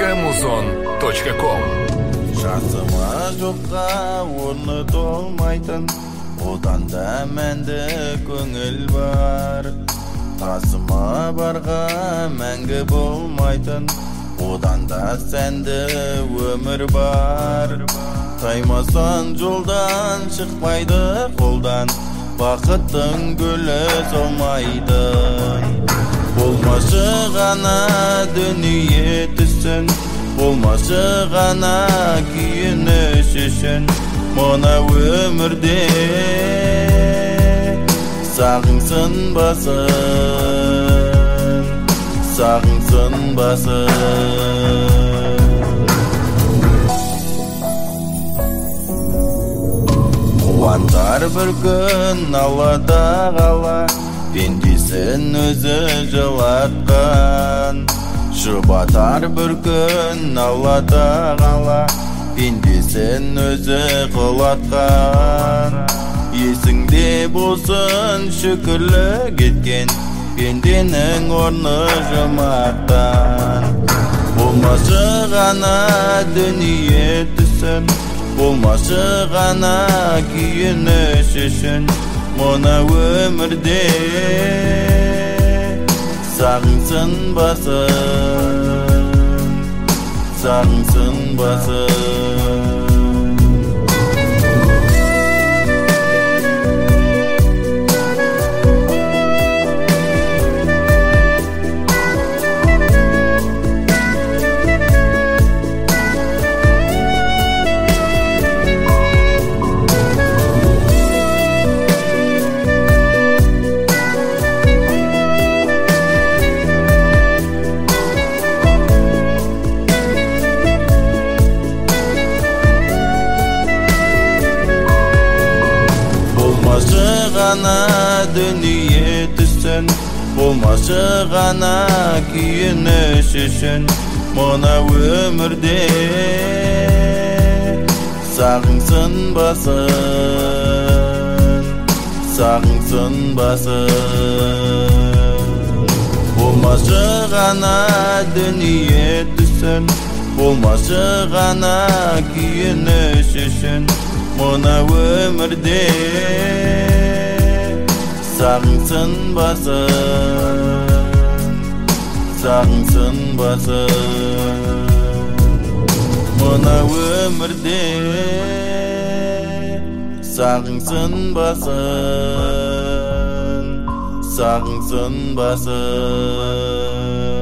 www.muzon.com Жасыма жоққа орны толмайтын, одан да мәнді көңіл бар. Қасыма барға мәңгі болмайтын, одан да сәнді өмір бар. Таймасан жолдан, шықпайды қолдан, бақыттың гүлі солмайды. Болмашы ғана дүние түсін, болмашы ғана күйініш үшін. Мұна өмірде сағынсын басын, сағынсын басын. Қуантар бір күн Аллада ғала, пендесін өзі жылатқан. Жұбатар бір күн Аллада ғала, пендесін өзі құлатқан. Есіңде болсын шүкірлі кеткен, пенденің орны жұмақтан. Болмашы ғана дүние түсін, болмашы ғана күйініш үшін. Мұна өмірде сағынсын басын, сағынсын басын. Болмашы ғана дүние түсін, болмашы ғана күйініш үшін. Мұна өмірде сағынсын басын, сағынсын басын. Болмашы ғана дүние түсін, болмашы ғана күйініш үшін. Мұна өмірде сағынсын басын, сағынсын басын. Мұна өмірде сағынсын басын, сағынсын басын.